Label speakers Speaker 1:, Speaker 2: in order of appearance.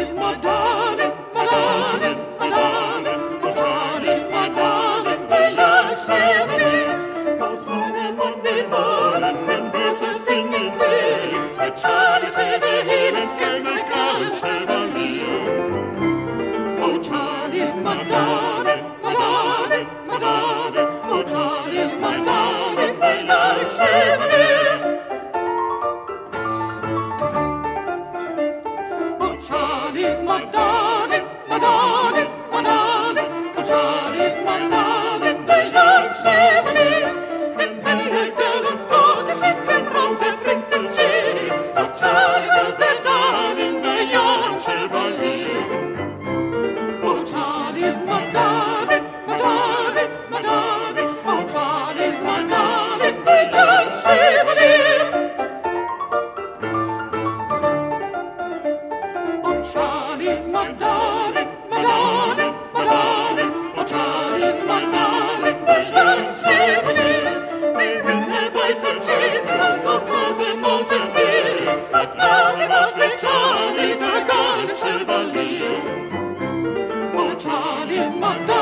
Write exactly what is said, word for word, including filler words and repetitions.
Speaker 1: Charlie's my darling, my darling, my darling. Oh, Charlie's my darling, the young Chevalier. Goes home on Monday morning when birds are singing clear. But Charlie to the Highlands can they call him Chevalier. Oh, Charlie's my darling, my darling, my darling. Oh, Charlie's my darling, the young Chevalier. Charlie's my darling, my darling, my darling. Oh, Charlie's my darling, the young Chevalier. And many a girl on Scottish shift came round the Princeton cheer. Oh, Charlie was their darling, the young Chevalier. Oh, Charlie's my darling, my darling, my darling. Oh, Charlie's my darling, the young Chevalier. Charlie's my darling, my darling, my darling. Oh, Charlie's my darling, the young Chevalier. They win their bite and chase, they also saw the mountain deer. But now they watch great Charlie, the golden Chevalier. Oh, Charlie's my darling.